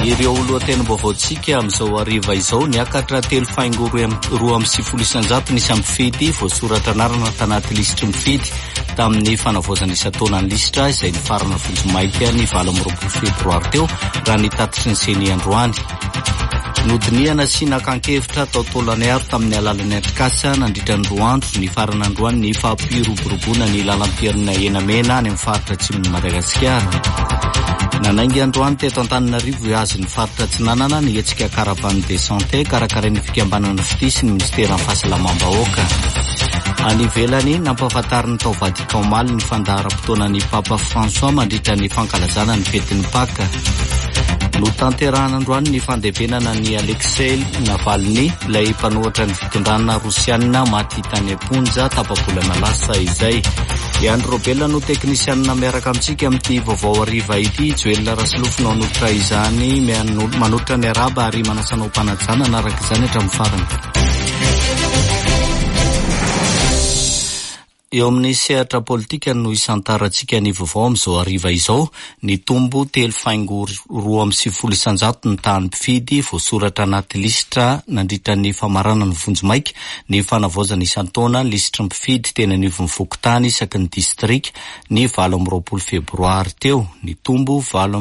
Ireo lohatenim-baovaontsika amin'izao hariva izao niakatra telo faingo 2,700 nisy ampifidy voasoratra anarana tanaty lisitry mifidy tamin'ny fanavaozana isan-taonany lisitra izay nifarana vonjy-maika ny 20 febroary teo raha nitatitry ny seny androany. Nodiniana sy nakan-kevitra tao Tolanearo tamin'ny alalan'ny Atrikasa nandritra ny roandro ny farana androany ny fampiroboroboana ny lalam-piarina enamena any amin'ny faritra atsimon'i Madagasikara. Nanaingy androany teto Antananarivo azy ny faritra Tsinanana ny hetsika caravane de santé karakarain'ny fikambanana fitisy ny ministeran'ny fahasalamam-bahoaka. Any ivelany nampahafantariny tao Vatican omaly ny fandaharam-potoanan'ny Papa François mandritra ny fankalazana ny fetin'ny Paka. Notanterahana androany ny fandevenana ny Alexei Navalny, ilay mpanohatra ny fitondrana Rosianina maty tany Amponja tapabolana lasa izay. Andro Robela no teknisianina miaraka amintsika amin'ity vaovao hariva ity. Joelina Rasilofo no anotra izany manotra ny araba ary manasanao mpanajana anaraka izany hatramin'ny farany. Eo amin'ny sehatra politika no isantarantsika ny vaovao amin'izao hariva izao. Ny tombo 3,700 ny tany mpifidy voasoratra anaty lisitra nandritra ny famarana ny vonjy-maika ny fanavaozana isan-taona lisitra mpifidy teny anivon'ny Vokotany isaky ny distrika ny 20 febroary teo. Ny tombo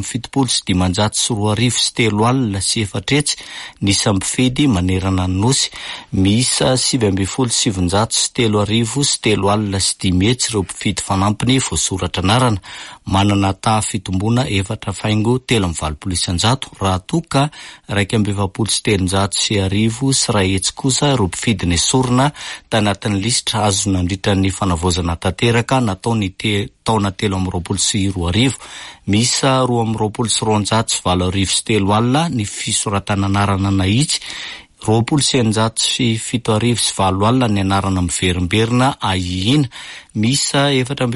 7,703 nisy mpifidy manerana ny nosy, miisa 7,703 sy 10 hetsy ireo mpifidy fanampiny voasoratra anarana. Manana taha fitomboana 4,700 raha toka 2,700 sy ray hetsy kosa ireo mpifidy nesorina tanatin'ny lisitra azo nandritra ny fanavaozana tanteraka nataony taona 2024. Misa 2,203 ny fisoratana anarana nahitsy, 2,907 ny anarana miverimberina ahiina, misa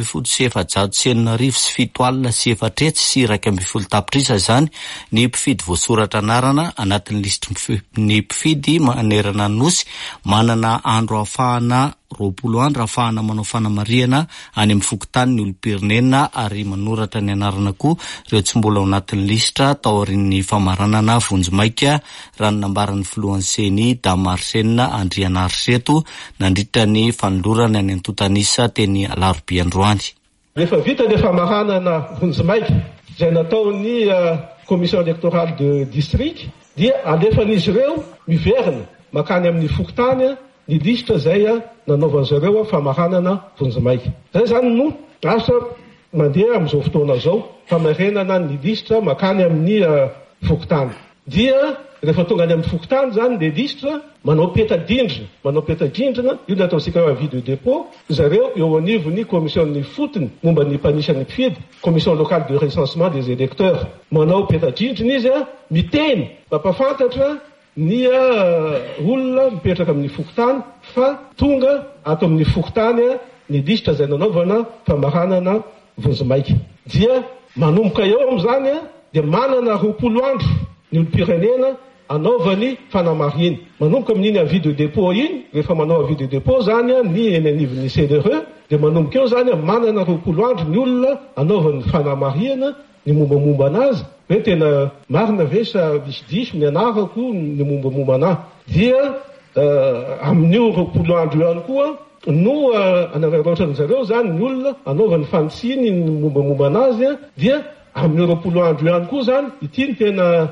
4,707 sy 7 sy 2,7 tapitrisa izany ny mpifidy voasoratra anarana anatin'ny lisitry ny mpifidy manerana nosy. Manana andro ahafahana 20 andro ahafahana manao fanamariana any amin'ny Vokotany ny olom-pirenena ary manoratra ny anarana koa ireo tsy mbola ao anatin'ny lisitra tao aorian'ny famaranana vonjy-maika raha ny nambaran'ny filohan'ny seny Damarsenina Andrianariseto nandritra ny fanolorana any Antotanisa teny Alarobia androany. Rehefa vita ilay famaranana vonjy-maika izay nataon'ny commission électorale de district dia alefan'izy ireo miverina makany amin'ny Vokotany ny lisitra izay nanaovan'izy ireo famaranana vonjy-maika. Izay zany no asa mandeha amin'izao fotoana izao, famarenana ny lisitra makany amin'ny Vokotany. Dia rehefa tonga any amin'ny Vokotany zany le lisitra manao peta-drindrina, io ny ataontsika hoe avis de dépôt, zareo eo anivon'ny commission'ny fotony momba ny mpanisany mpifidy, commission locale de recensement des électeurs, manao peta-drindrina izy miteny mampafantatra ny olona mipetraka amin'ny Vokotany fa tonga ato amin'ny Vokotany ny lisitra izay nanaovana famaranana vonjy-maika. Dia manomboka eo amin'izany dia manana 20 andro ny olom-pirenena anaovany fanamariny. Manomboka amin'iny avis de dépôt iny, rehefa manao avis de dépôt zany ny eny anivon'ny CDRE, dia manomboka eo zany manana 20 andro ny olona anaovany fanamarina ny mombamomba anazy. Hoe tena marina ve sa diso ny anarako ny mombamomba anahy. Dia amin'io 20 andro ihany koa no anararaotrany zareo zany ny olona anaovany fanitsiny ny mombamomba anazy, dia amin'ny 20 andro ihany koa zany ity ny tena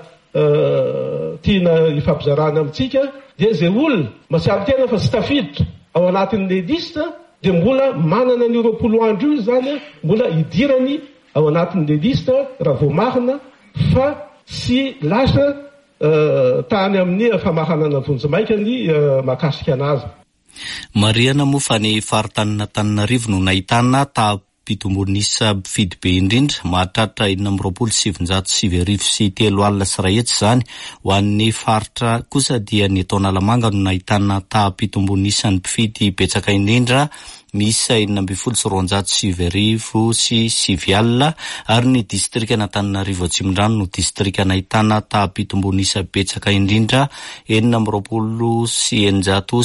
tiana ifampizarana amintsika, dia zay olona matsiaro tena fa tsy tafiditra ao anatin'le lista dia mbola manana ny 20 andro io zany mbola idirany ao anatin'le lista raha vao marina fa tsy lasa tany amin'ny famaranana vonjy-maika ny mahakasika anazy. Mariana moa fa ny faritany Antananarivo no nahitana pitombonisa mpifidy be indrindra mahatratra 703 sy ray hetsy zany. Ho an'ny faritra kosa dia ny etao Analamanga no nahitana pitombonisa ny mpifidy betsaka indrindra, misy 907 sy 7 ary ny distrika Antananarivo Atsimondrano no distrika nahitana pitombonisa betsaka indrindra 900 sy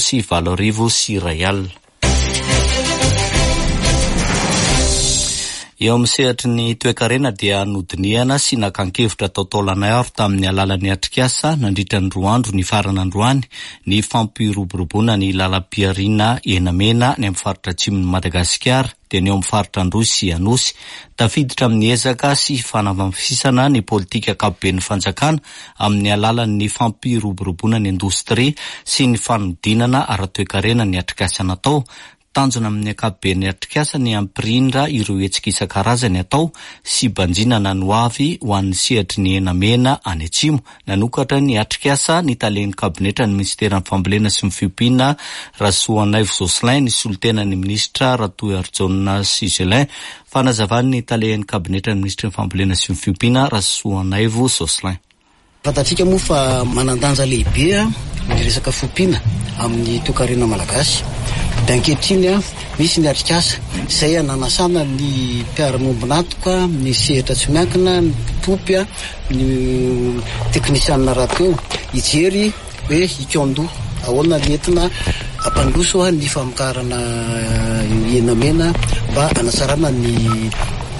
7 sy 1 sy 1. Eo amin'ny sehatry ny toe-karena dia nodiniana sy nakan-kevitra tao Taolagnaro tamin'ny alalan'ny Atrikasa nandritra ny 2 andro ny farana androany ny fampiroboroboana ny lalam-piariana Enamena ny amin'ny faritra atsimon'ny Madagasikara dia ny eo amin'ny faritra Androsy sy Anosy. Tafiditra amin'ny ezaka sy fanavafisana ny politika ankapobeny fanjakana amin'ny alalan'ny fampiroboroboana ny indostria sy ny fanodinana ara-toe-karena ny Atrikasa natao. Tanjona amin'ny ankapobeny Atrikasa ny ampirindra ireo hetsika isan-karazany atao sy banjinana no avy ho an'ny sehatry ny Enamena any Atsimo. Nanokatra ny Atrikasa ny talen'ny kabinetra ny ministeran'ny fambolena sy ny fiompiana Rasoanaivo Joselin ny solotenan'ny ministra Ratoarjona Sizelin fanazavany ny talen'ny kabinetra ny ministra ny fambolena sy ny fiompiana Rasoanaivo Joselin. Fatatsika moa fa manandanja lehibe ny resaka fiompiana amin'ny toe-karena malagasy. Ankehitriny misy ny Atrikasa izay nanasana ny mpiara-miombonatoka, ny sehatra tsy miankina, ny mpitopy, ny teknisianina rateo hijery hoe ikando ahoana ny entina ampandroso ny famokarana Enamena mba hanasarana ny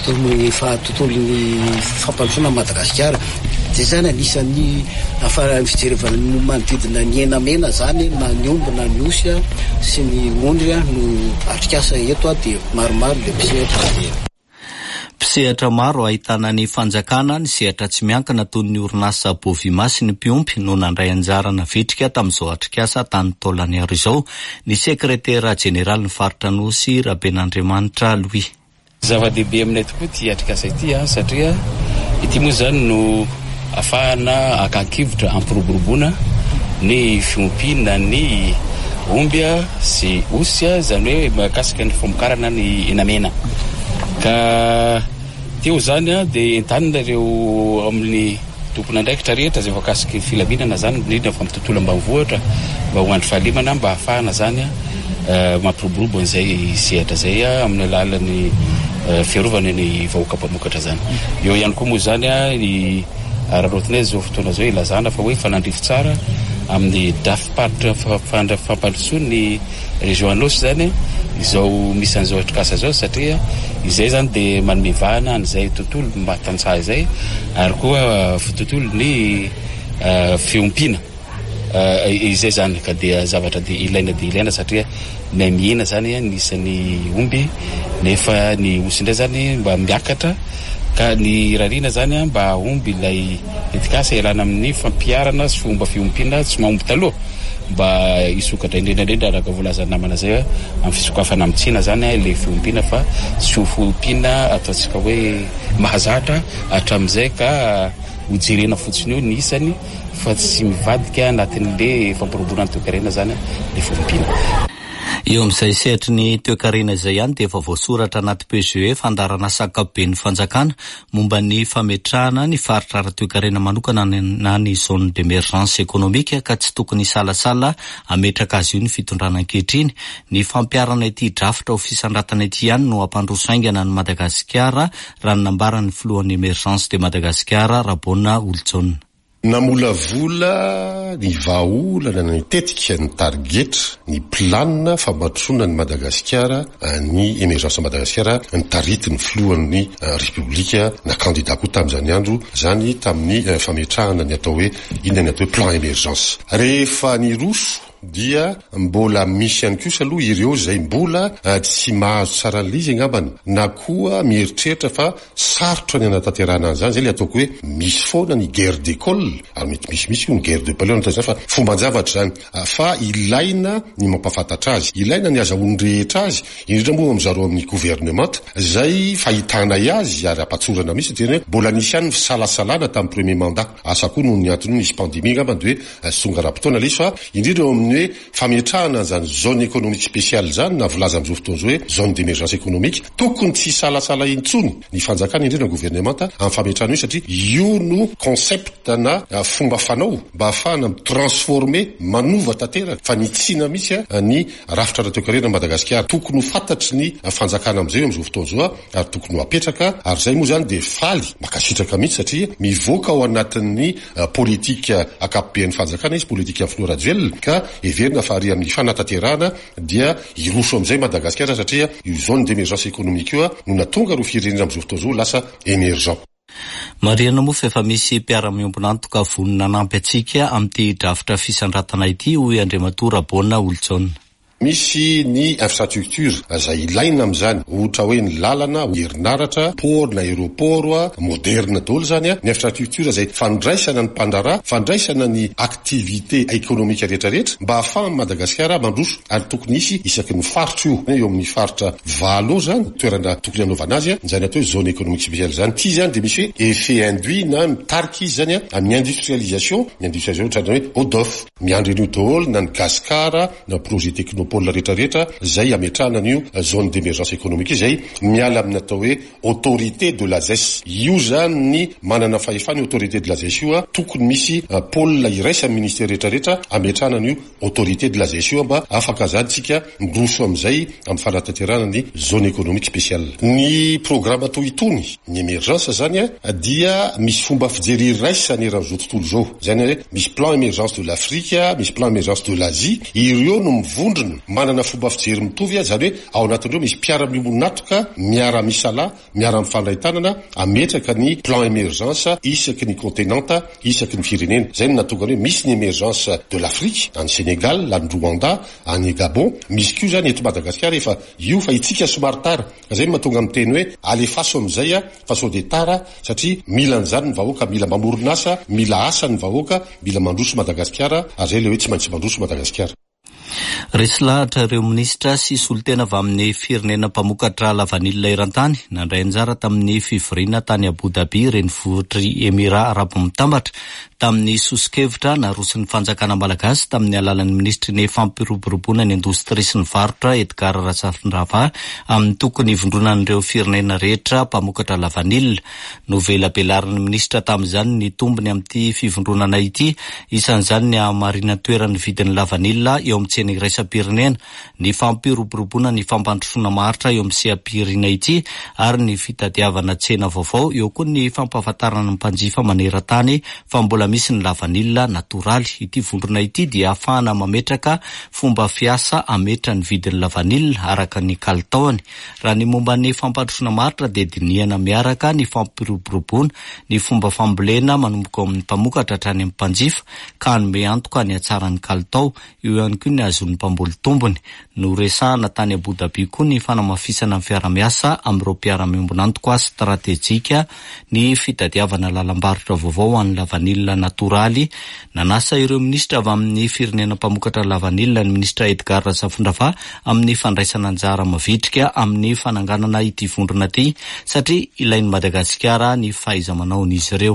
tontolon'ny fampandrosoana Madagasikara. Dia zany anisan'ny fijerevana ny manodidina ny Enamena zany na ny omby na ny osy sy ny ondry no Atrikasa eto dia maromaro le mpisehatra maro ahitana ny fanjakana ny sehatra tsy miankina toy ny orinasa Bovima sy ny mpiompy no nandray anjara navitrika tamin'izao Atrikasa tany Taolagnaro izao ny sekretera jeneraly ny faritra Anosy Raben'Andriamanitra Louis. Zava-dehibe aminay tokoa ty Atrikasa ity satria ity moa zany no afahana akan-kevitra ampiroboroboana ny fiompiana ny omby sy osy zany hoe mahakasika ny famokarana ny Enamena. Ka teo zany dia entanina ireo amin'ny tompon'andraikitra rehetra izay mahakasika filaminana zany indrindra fa amin'ny tontolo ambanivohitra mba ho andro fahalemana mba ahafahana zany mampiroborobo an'izay sehatra zay amin'ny alalan'ny fiarovana ny vahoaka mpamokatra zany. Eo ihany koa moa zany ny rarotinay zao fotoana zao ilazana fa hoe fanandrifo tsara amin'ny dafiparitra fampandrosoana ny région Anosy zany izao misy an'izao Atrikasa zao satria izay zany dia manome vahana an'izay tontolo mahatantsaha izay ary koa tontolo ny fiompiana izay zany ka dia zavatra dia ilaina satria ny mihena zany nisan'ny omby nefa ny osy indray zany mba miakatra ka ny rarina zany mba omby ilay Atrikasa ialana amin'ny fampiarana sy fomba fiompiana tsy mahomby taloha mba isokatra indrindra araka volazana namana zay amin'ny fisokafana amin'ny tsina zany ilay fiompiana fa tsy ho fiompiana ataontsika hoe mahazatra hatramin'izay ka hojerena fotsiny eo ny isany fa tsy mivadika anatin'le fampiroboroana ny toe-karena zany le fiompiana. Eo amin'izay sehatry ny toe-karena izay ihany dia efa voasoratra anaty PGE fandarana ankapobeny fanjakana momba ny fametrahana ny faritra ara-toe-karena manokana na ny zone d'émergence économique ka tsy tokony salasala ametraka azy io ny fitondrana ankehitriny. Ny fampiarana ity drafitra ho fisandratana ity ihany no ampandroso aingana ny Madagasikara raha ny nambaran'ny filohan'ny émergence de Madagasikara Rabona Oljon. Namolavola ny vahaolana ny tetika ny targetra ny planina fampandrosoana ny Madagasikara ny émergence Madagasikara ny tarity ny filohan'ny République na candidat koa tamin'izany andro zany tamin'ny fametrahana ny atao hoe inona ny atao hoe plan émergence. Rehefa ny roso dia mbola misy ihany kosa aloha ireo izay mbola tsy mahazo tsara an'izy angambany na koa mieritreritra fa sarotra ny anatanterahana an'izany zay le ataoko hoe misy foana ny guerre d'école ary mety misy koa ny guerre de palion zany fa fomban-javatra zany fa ilaina ny mampafantatra azy, ilaina ny azahoany rehetra azy indrindra moa amizaro amin'ny gouvernement zay fahitana azy ary apatsorana misy tena hoe mbola nisy ihany ny fisalasalana tamin'ny premier mandat asa koa no ny antony nisy pandémie angambany de hoe songa ra-potoana lesy fa indrindra hoe fametrahana zany zone économique spéciale zany na volaza am'izao fotoana zao hoe zone d'émergence économique tokony tsy salasala intsony ny fanjakana indrindra gouvernement amin'ny fametrahana io satria io no concept na fomba fanao mba ahafahana transformer manova tanteraka fa nitsina misy ny rafitra ara-toe-karena Madagasikara tokony ho fantatry ny fanjakana am'izay am'izao fotoana zao ary tokony ho apetraka ary zay moa zany de faly makasitraka mihitsy satria mivoaka ao anatin'ny politika ankapobeny fanjakana izy politika influent graduel ka everina fa ary amin'ny fanatanterahana dia iroso amin'izay Madagasikara satria io zone d'émergence économique io no natonga ro firenena amin'izao fotoana izao lasa émergent. Mariana moa fa efa misy mpiara-miombona antoka vonona nampy atsika amin'ity drafitra fisandratana ity hoy Andriamatora Bona Olotsaona. Misy ny infrastructure izay ilaina amin'izany ohatra hoe ny lalana, herinaratra, port na aéroport moderne daholo zany ny infrastructure izay fandraisana ny mpandrarà, fandraisana ny activité économique rehetrarehetra mba ahafahan'ny Madagasikara mandroso ary tokony isy isaky ny faritra io eo amin'ny faritra 20 zany toerana tokony anaovana azy zany atao zone économique spéciale zany ty zany de misy hoe effet induit na mitarika izy zany amin'ny industrialisation ohatrany hoe ODOF miandry an'io daholo na ny gaskara na projet technopole rehetrarehetra zay ametrahana an'io zone d'émergence économique izay miala amin'ny atao hoe autorité de la ZES. Io zany ny manana fahefany autorité de la ZES io tokony misy pôle iraisa ministère rehetrarehetra ametrahana an'io autorité de la ZES io mba afaka zadytsika miroso amin'izay amin'ny fanatanterahana ny zone économique spéciale. Ny programme toy itony ny émergence zany dia misy fomba fijery iraisany eran'izao tontolo zao zany hoe misy plan émergence de l'Afrique, misy plan émergence de l'Asie, ireo no mivondrona manana fomba fijery mitovy zany hoe ao anatin'ireo misy mpiara-miombon'atoka miara-misala miara-mifandray-tanana ametraka ny plan émergence isaky ny continente isaky ny firenena zay no natonga hoe misy ny émergence de l'Afrique any Sénégal, any Rwanda, any Gabon, misy koa zany eto Madagasikara efa io fa itsika somary tara zay mahatonga amin'ny teny hoe alefaso amin'izay fa sao de tara satria mila an'izany ny vahoaka mila mamoronasa mila asa ny vahoaka mila mandroso Madagasikara ary zay le hoe tsy maintsy mandroso Madagasikara. Resy lahatra ireo minisitra sy solotena avy amin'ny firenena mpamokatra lavanilina eran-tany nandray anjara tamin'ny fivoriana tany Abu Dhabi renivohitry Emirat Arabo Mitambatra tamin'ny sosikevitra narosin'ny fanjakana malagasy tamin'ny alalan'ny ministry ny fampiroboroboana ny indostria sy ny varotra Edgar Razafindrava amin'ny tokony ivondronan'ireo firenena rehetra mpamokatra lavanilina. Novela belarin'ny ministra tamin'izany ny tombony amin'ity fivondronana ity, isan'izany ny hamarina toerany vidin'ny lavanilina eo amin'ny tsena iraisam-pirenena, ny fampiroboroboana ny fampandrosoana maritra eo amin'ny seha-pirenena ity ary ny fitadiavana tsena vaovao, eo koa ny fampahafantarana ny mpanjifa maneran-tany fa mbola misy ny lavanilina natoraly. Ity vondrona ity dia ahafahana mametraka fomba fiasa ametra ny vidin'ny lavanilina araka ny kalitaony. Raha ny momba ny fampandrosoana maritra dia dinihana miaraka ny fampiroboroboana, ny fomba fambolena manomboka amin'ny mpamokatra hatrany amin'ny mpanjifa ka hanome antoka ny hatsaran'ny kalitao, io ihany koa ny azon'ny mpamboly tombony. Noresahana tany Abu Dhabi koa ny fanamafisana amin'ny fiara-miasa amin'ireo mpiara-miombona antoka stratejika ny fitadiavana lalam-barotra vaovao an'ny lavanilina natoraly. Nanasa ireo ministra avy amin'ny firenena mpamokatra lavanilina ny ministra Edgar Razafindrava amin'ny fandraisana anjara mavitrika amin'ny fananganana ity vondrona ity satria ilain'ny Madagasikara ny fahaiza-manaon'izy ireo.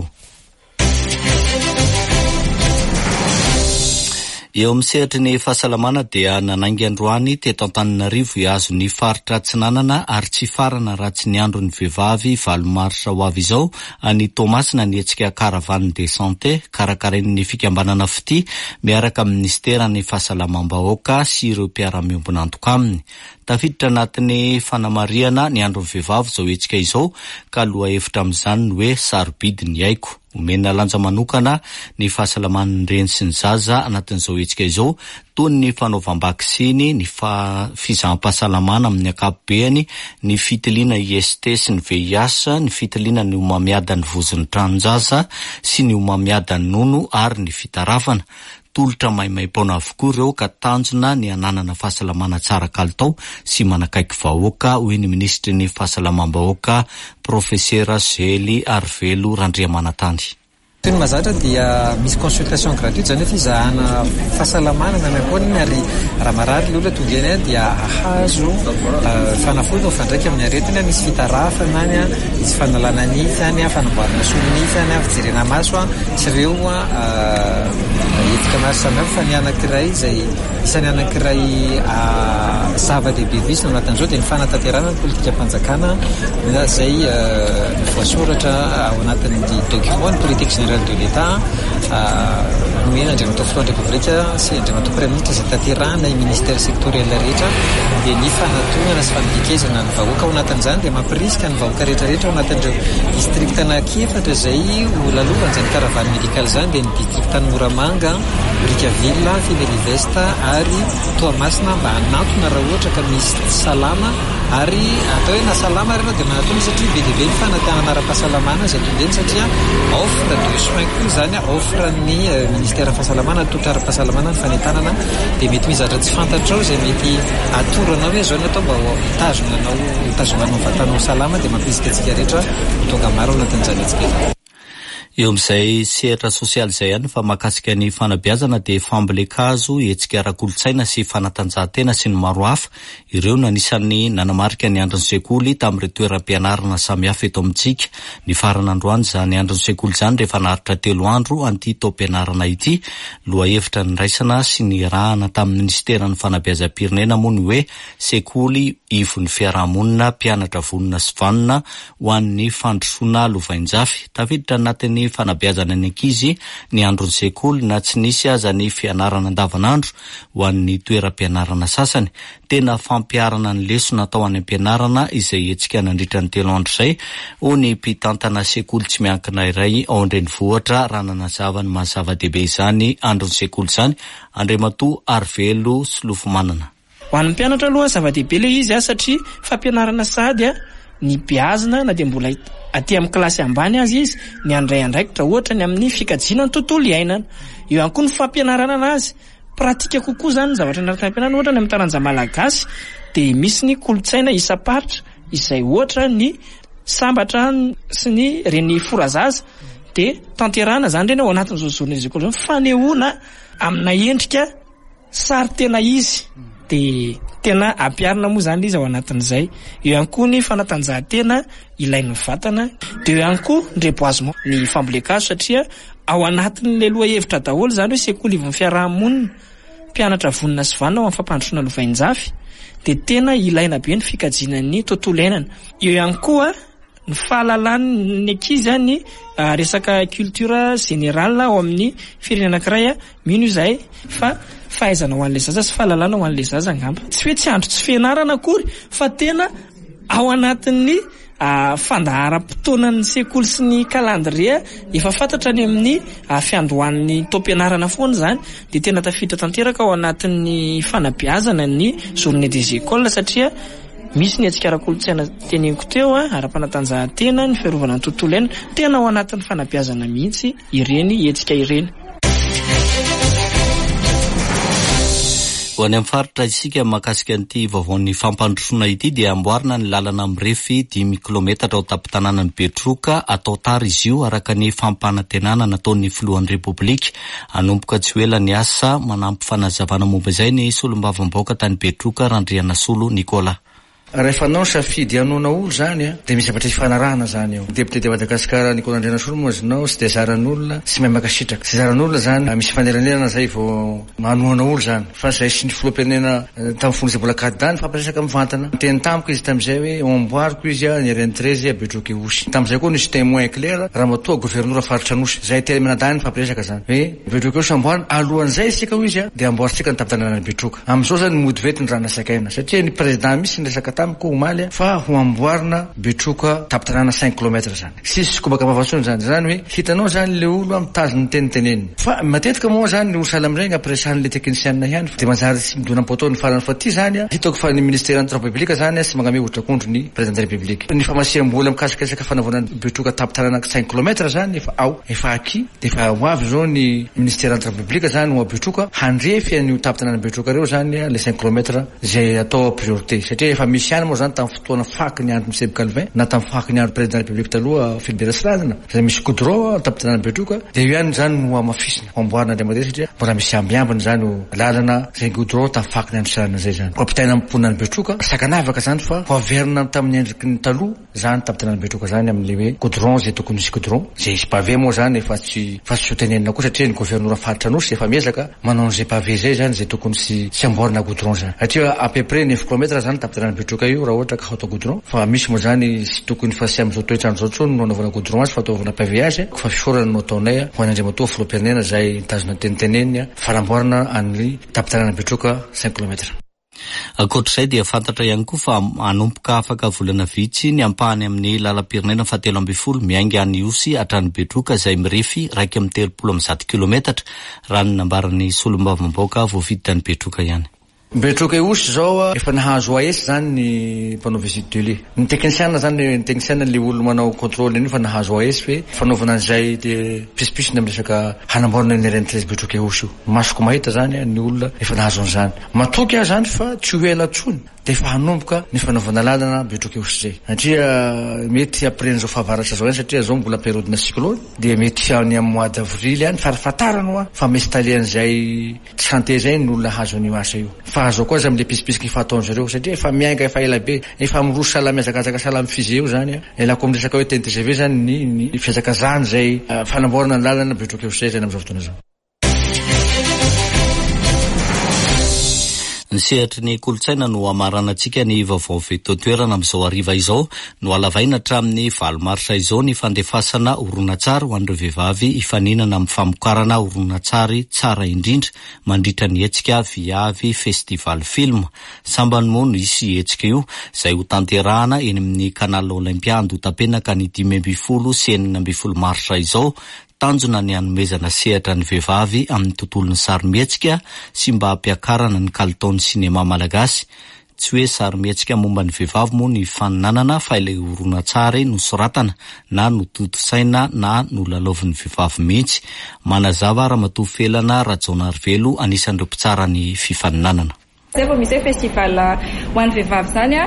Eo amin'ny sehatry ny fahasalamana dia nanaingy androany teto Antananarivo hiazo ny faritra Tsinanana ary tsy farana raha tsy ny andro ny vehivavy valomaritra ho avy izao any Tomasina ny hetsika caravane de santé karakarain'ny fikambanana fity miaraka amin'ny ministeran'ny fahasalamam-bahoaka sy ireo mpiara-miombona antoka aminy. Tafiditra anatin'ny fanamariana ny andro ny vehivavy izao hetsika izao ka loha hevitra amin'izany ny hoe sarobidy ny aiko. Omena lanja manokana ny fahasalaman'ny reny sy ny zaza anatin'izao hetsika izao toy ny fanaovam-bakisiny, ny fizaham-pahasalamana amin'ny ankapobeny, ny fitiliana IST sy ny VIH, ny fitiliana ny homamiadan'ny vozon'ny tranon-jaza sy ny homamiadan'ny nono ary ny fitarafana. Tolotra maimaimpona avokoa ireo ka tanjona ny ananana fahasalamana tsara kalitao sy manakaiky vahoaka, hoy ny ministry ny fahasalamam-bahoaka Profesera Zely Arvelo Randriamanatany. Teny mazatra dia misy consultation gratuite zany hoe fizahana fahasalamana maimaimpona ary raha marary le olona tonga eny dia ahazo fanafody fandraika amin'ny aretina, misy fitarafana any, misy fanalana nify any, fanamboarana solonify any, fijerena maso sy ireo etika maro samihafa. Fa ny anankiray izay isany anankiray zava-dehibe visy anatin'izao dia ny fanatanterahana ny politika mpanjakana izay voasoratra ao anatin'ny document politique générale de l'État noena andriamatoa filoha repoblika sy andriamatoa praiministra izay tanterahana i ministère sectoriel rehetra dia ny fanatonana sy fanombikezana ny vahoaka ao anatin'izany dia mampirisika ny vahoaka rehetrarehetra ao anatin'ireo district anankefatra izay ho lalovany izany caravane médicale izany dia ny district ny Moramanga, Brickaville, Fianarivesta ary Toamasina mba hanatona raha ohatra ka misy salama ary atao hoe na salama ireo dia manatona satria be dia be ny fanatanana ara-pahasalamana izay tondeny satria offre de soins koa izany offre ny ministère fahasalamana totra ara-pahasalamana ny fanentanana dia mety mizatra tsy fantatrao izay mety atoranao hoe zao ny atao mba hitazonanao vatanao salama dia mampisika antsika rehetra tonga maro anatin'izany antsika. Eo amin'izay sehatra sosialy izay ihany fa mahakasika ny fanabeazana dia fambolekazo, hetsika ara-kolotsaina sy fanatanjahantena sy ny maro hafa ireo nanisan'ny nanamarika ny andron'ny sekoly tamin'ireo toeram-pianarana samihafa eto amintsika. Ny farana androany izany andron'ny sekoly izany rehefa naharitra 3 andro an'ity taom-pianarana ity. Loha hevitra ny raisana sy ny rahana tamin'ny ministeran'ny fanabeazam-pirenena moa ny hoe sekoly ivon'ny fiarahamonina, mpianatra vonona sy vanona ho an'ny fandrosoana lovainjafy. Tafiditra anatin'ny fanabeazana ny ankizy ny andron'ny sekoly na tsy nisy aza ny fianarana andavanandro ho an'ny toeram-pianarana sasany. Tena fampiarana ny lesona atao any am-pianarana izay hetsika nandritra ny 3 andro izay ho ny mpitantana sekoly tsy miankina iray ao an-drenivohitra raha nanazava ny mahazava-dehibe izany andron'ny sekoly izany. Andriamatoa Arvelo sy Lofomanana. Ho an'ny mpianatra aloha zava-dehibe le izy satria fampianarana sady ny beazina na dia mbola aty amin'ny kilasy ambany azy izy ny andray andraikitra ohatra ny amin'ny fikajiana ny tontolo iainana. Eo ihany koa ny fampianarana anazy pratika kokoa izany ny zavatra naratana ampianarana ohatra ny amin'ny taranja malagasy dia misy ny kolotsaina isa-paritra izay ohatra ny sambatra sy ny reny forazaza dia tanterana izany reny ao anatin'izao zorona izy koa fanehoana amina endrika sary tena izy dia tena ampiarina moa izany izy ao anatin'izay. Eo ihany koa ny fanatanjahantena ilain'ny vatana dia eo ihany koa ny reboisement ny fambolekazo satria ao anatin'ilay loha hevitra daholo izany hoe sekoly ivon'ny fiarahamonina, mpianatra vonona sy vanona ao amin'ny fampandrosoana lovainjafy dia tena ilaina be ny fikajiana ny tontolo iainana. Eo ihany koa ny fahalalany ankizy ny resaka culture générale ao amin'ny firenena anankiray mino izay fa fahaizana ho an'ilay zaza sy fahalalana ho an'ilay zaza angamba. Tsy hoe tsy andro tsy fianarana akory fa tena ao anatin'ny fandaharam-potoanan'ny sekoly sy ny calendrier efa fantatra ny amin'ny fiandohan'ny taom-pianarana foana izany dia tena tafiditra tanteraka ao anatin'ny fanabeazana ny journée des écoles satria misy ny hetsika ara-kolotsaina teneniko teo ara-panatanjahantena ny fiarovana ny tontolo iainana tena ao anatin'ny fanabeazana mihitsy ireny hetsika ireny. Ho any amin'ny faritra isika mahakasika an'ity vaovaon'ny fampandrosoana ity dia amboarina ny lalana mirefy 10 kilometatra ao tampon-tanànan'ny Betroka atao tara izy io araka ny fampanantenana nataon'ny filohan'ny repoblika. Hanomboka tsy ho ela ny asa manampy fanazavana momba izay ny solombavam-baoaka tany Betroka Randriana Solo Nicolas. Rehefa anao safidy hanona olo zany dia misy zavatra fanarahana zany eo. Député de Madagasikara Nicolas Randrianasolo moa zinao sy dia zaran'olona sy mahay makasitraka. Sy zaran'olona zany misy faneranelana zay vao manohana olo zany. Fa zay sy ny filoham-pirenena tamin'ny fony izay mbola kadany fampiresaka mivantana. Teny tamiko izy tamin'izay hoe amboariko izy ny RN13 Betroka Osy. Tamin'izay koa nisy témoin clair Ramatoa gouverneur faritra Anosy. Zay teny menadany fampiresaka zany. Hoe Betroka Osy amboarina alohan'izay isika izy dia amboarintsika ny tampon-tanànan'ny Betroka. Amin'izao zany mody vety ny rano sakaina satria ny président misy ny resaka tamiko omaly fa ho amboarina Betroka tampon-tanàna 5 km zany. Sisy kobaka mavatsony zany. Zany hoe hitanao zany le olo mitazony teniteneny. Fa matetika moa zany ny olo sahala amin'ireny ampiresahan'le teknisianina ihany dia manjary sy midona am-potao ny farany faty zany hitako fa ny ministère ny république zany sy magname otrakondro ny président de la république. Ny famasiam-bola mikasika fanavoana Betroka tampon-tanàna 5 km zany efa ao efa aky dia efa ho avy zao ny ministère ny république zany ho Betroka handrefy an'io tampon-tanàna Betroka reo zany le 5 km zay atao priorité satria efa misy ihany moa zany tamin'ny fotoana faky ny andro Miseby Calvin na tamin'ny faky ny andro président de la république taloha Philibert Ratsirandina zay misy goudron tampon-tanàna Betroka dia io ihany zany no amafisina amboarina andriamandeha satria mbola misy ambiambiny zany ho lalana zay goudron tamin'ny faky ny andro Ratsirandina zay zany. Kapitaina amponany Betroka sakanavaka zany fa ho averina tamin'ny endriky ny taloha zany tampon-tanàna Betroka zany amin'le hoe goudron zay tokony misy goudron zay izy pavé moa zany efa tsy ho tenenina koa satria ny gouverneur faritra Anosy efa miezaka manao zay pavé zay zany zay tokony sy amboarina goudron zany satria à peu près 9 km zany tampon-tanàna Betroka betroka io raha ohatra ka atao goudron fa misy moa zany sy tokony fa sy am'izao toetrandro zao tsony no anaovana goudron azy fa ataovana paviage fa fiforana no ataonay ho any Andriamatoa filoam-pirenena zay mitazona teniteneny fanamboarana an'ny tapitanana betroka 5 km. Akoatr'izay dia fantatra ihany koa fa anompoka afaka volana vitsy ny ampahany amin'ny lalam-pirenena 7 miainga any Osy hatrany Betroka izay mirefy 130 kilometatra raha ny nambaran'ny solombavambaoka voaviditra ny Betroka ihany. Betroka Osy zao efa nahazo AES zany ny mpanao visite de lait. Ny teknisiana zany ny teknisiana le olo manao contrôle iny fa nahazo AES fe fanaovana an'izay de pispisiny amin'ny resaka hanamboarana ny RN13 Betroka Osy io. Masoko mahita zany ny olona efa nahazo an'izany. Matoky azy zany fa tsy ho ela tsony de efa hanomboka ny fanaovana lalana Betroka Osy zay. Satria mety après zao fahavaratra zao satria zao mbola période-na cyclone de mety any amin'ny mois d'avril any farafatarano fa m'installer an'izay santé zay ny olona hazo an'io asa io. Fa azo koa am'le pisipisiky fataon'zareo satria efa miainga efa ela be efa miroso salamy azakazaka salamy fizy eo zany elako amin'ny resaka hoe TNTGV zany ny fiazakazany zay fanamboarana ny lalana Betroka Osy zany am'izao fotoana zao. Ny sehatry ny kolotsaina no amaranantsika ny vaovao fetotoerana amin'izao hariva izao no alavaina hatramin'ny 20 marsa izao ny fandefasana horonan-tsary ho an'ireo vehivavy hifaninana amin'ny famokarana horonan-tsary tsara indrindra mandritra ny hetsika viavy festival film. Sambany moa no isy hetsika io izay ho tanterahana eny amin'ny kanala Olympia Andotapenaka ny 15 sy 16 marsa izao. Tanjona ny hanomezana sehatra ny vehivavy amin'ny tontolon'ny sarimihetsika sy mba hampiakarana ny kalitaon'ny sinema malagasy. Tsy hoe sarimihetsika momba ny vehivavy moa ny faninanana fa ilay horonan-tsary no soratana na no toto-saina na no lalaovin'ny vehivavy mihitsy. Manazava Ramatoa Felana Rajaonarivelo anisan'ireo mpitsara ny fifaninanana. Zay vao misy festival ho an'ny vehivavy zany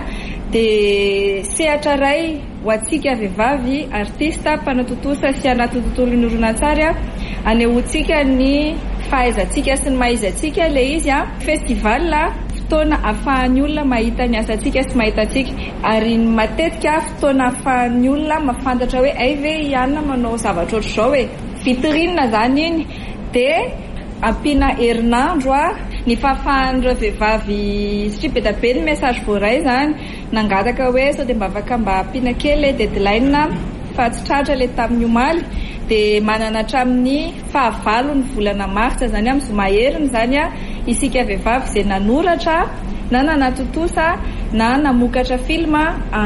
de sehatra ray ho antsika vehivavy artista mpanatotosa sy anaty tontolon'ny horonan-tsary anehoantsika ny fahaizantsika sy ny mahaizantsika le izy festival fotoana ahafahan'ny olona mahita ny asantsika sy mahita antsika ary matetika fotoana ahafahan'ny olona mafantatra hoe ay ve ihany manao zavatra ohatr' zao hoe vitrine zany iny de ampina herinandro ny fahafahan'ireo vehivavy satria be da be ny message voaray zany nangataka hoe sao de mba afaka mba ampiana kely deadline fa tsy tratra le tamin'ny omaly de manana hatramin'ny 9 ny volana martsa zany amin'ny zomaheriny zany isika vehivavy zay nanoratra na nanatotosa na namokatra filma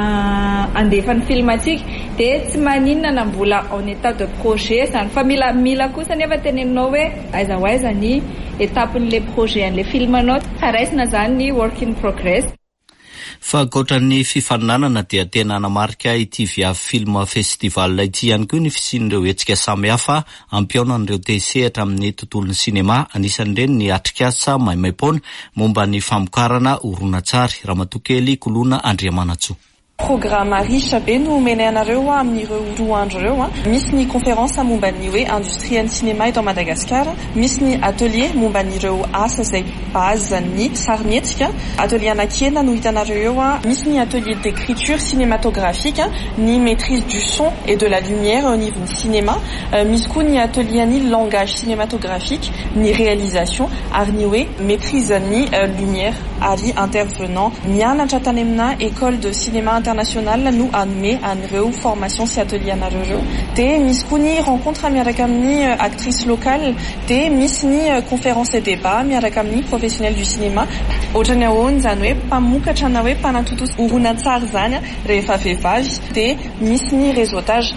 andefa ny film atsika de tsy maninona na mbola en état de projet zany fa mila kosa nefa teneninao hoe aiza ho aiza ny étapen'le projet an'le film anao raisina zany ny work in progress. Fa ankoatran'ny fifaninanana dia tena anamarika ity viavy film festival ity ihany koa ny fisian'ireo hetsika samihafa ampiaonan'ireo te-sehatra amin'ny tontolon'ny sinema anisan'ireny ny atrikasa maimaimpoana momba ny famokarana horonan-tsary. Ramatokely Kolona Andriamanatsoa. Programme riche be no menay anareo amin'ireo roa andro ireo misy ny conférence momba ny hoe industrie ny cinéma eto Madagasikara, misy ny atelier momba n'ireo asa izay base ny sarimihetsika, atelier anakiena no hitanareo eo misy ny atelier d'écriture cinématographique, ny maîtrise du son et de la lumière au niveau du cinéma, misy koa ny atelier ny langage cinématographique, ny réalisation ary ny hoe maîtrise ny lumière ary intervenant mianatra tany amina école de cinéma international no anome an'ireo formation sy atelier anareo de misy koa ny rencontre miaraka amin'ny actrice locale de misy ny conférence et débat miaraka amin'ny professionnel du cinéma ohatrany ahoany zany hoe mpamokatra na hoe mpanatotosa horonan-tsary zany rehefa vehivavy de misy ny réseautage.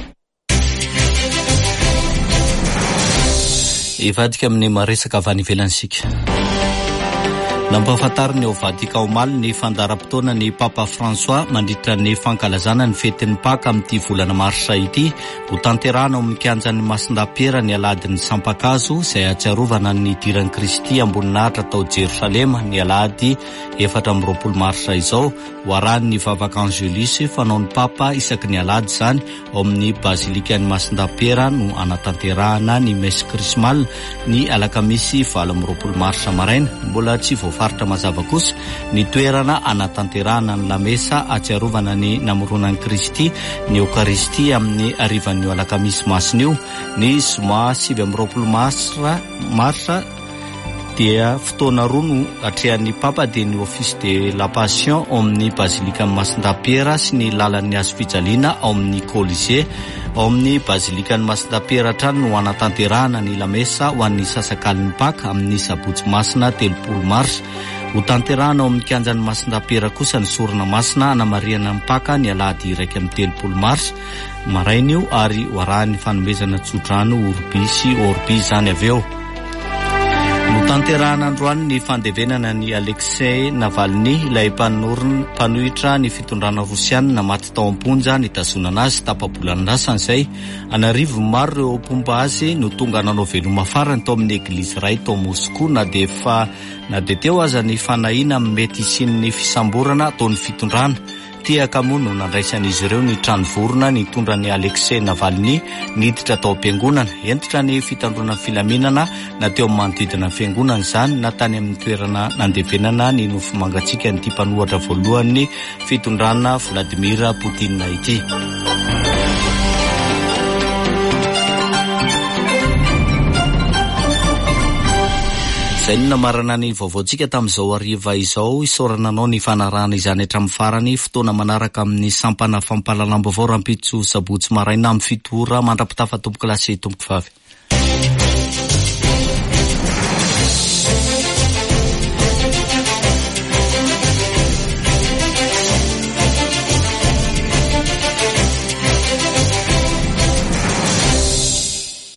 Ivadika amin'ny maresaka avy any ivelantsika. Nampahafantariny ao Vatika omaly ny fandaram-potoana ny Papa François mandritra ny fankalazana ny fetin'ny Paka amin'ity volana marsa ity ho tanterahana amin'ny kianjan'ny Masindapiera ny aladin'ny Sampakazo izay atsiarovana ny idiran'i Kristy amboninahitra tao Jerosalema ny alady 14 marsa izao ho arahany ny vavaka Angelisy fanaon'ny Papa isaky ny alady zany ao amin'ny bazilikan'ny Masindapiera no anatanterahana ny messe krismal ny alakamisy 20 marsa maraina mbola tsy faritra mazava kosa ny toerana anatanterahana ny lamesa atsiarovana ny namoronan'i Kristy ny Eucharistie amin'ny arivan'ny alakamisy masina io ny zoma 20 marsa dia fotoana roa no atrehan'ny papa dia ny office de la passion ao amin'ny bazilika Masindapiera sy ny lalan'ny azo fijaliana ao amin'ny Colisée. Ao amin'ny bazilika ny Masindapiera trano no anatanterahana ny lamesa ho an'ny sasakalin'ny Paka amin'ny sabotsy masina 30 mars. Ho tanterahana ao amin'ny kianjan'ny Masindapiera kosa ny sorona masina anamariana ny Paka ny alahady iraika amin'ny 30 mars maraina io ary hoarahan'ny fanomezana tsodrano Orby sy Orby zany avy eo. No tanterahana androany ny fandevenana ny Alexei Navalny, ilay mpanohitra ny fitondrana rosianina maty tao am-ponja ny tazonana azy tapabolana lasany izay. Anarivo maro ireo mpomba azy no tonga nanao veloma farany tao amin'ny eglizy iray tao Moscou na dia teo aza ny fanahiana mety isin'ny fisamborana ataon'ny fitondrana. Tiaka moa no nandraisan'izy ireo ny tranovorona nitondra ny Alexei Navalny niditra tao am-piangonana. Entitra ny fitandrona filaminana na teo amin'ny manodidina fiangonana izany na tany amin'ny toerana nandevenana ny nofo mangatsiaka ny mpanohatra voalohany fitondrana Vladimir Poutine ity. Izay no namarana ny vaovaontsika tamin'izao hariva izao. Isaorananao ny fanarahana izany hatramin'ny farany. Fotoana manaraka amin'ny sampana fampahalalam-baovao rampitso sabotsy maraina amin'ny 7 ora mandrapitafa tompo kilasy tompo vavy.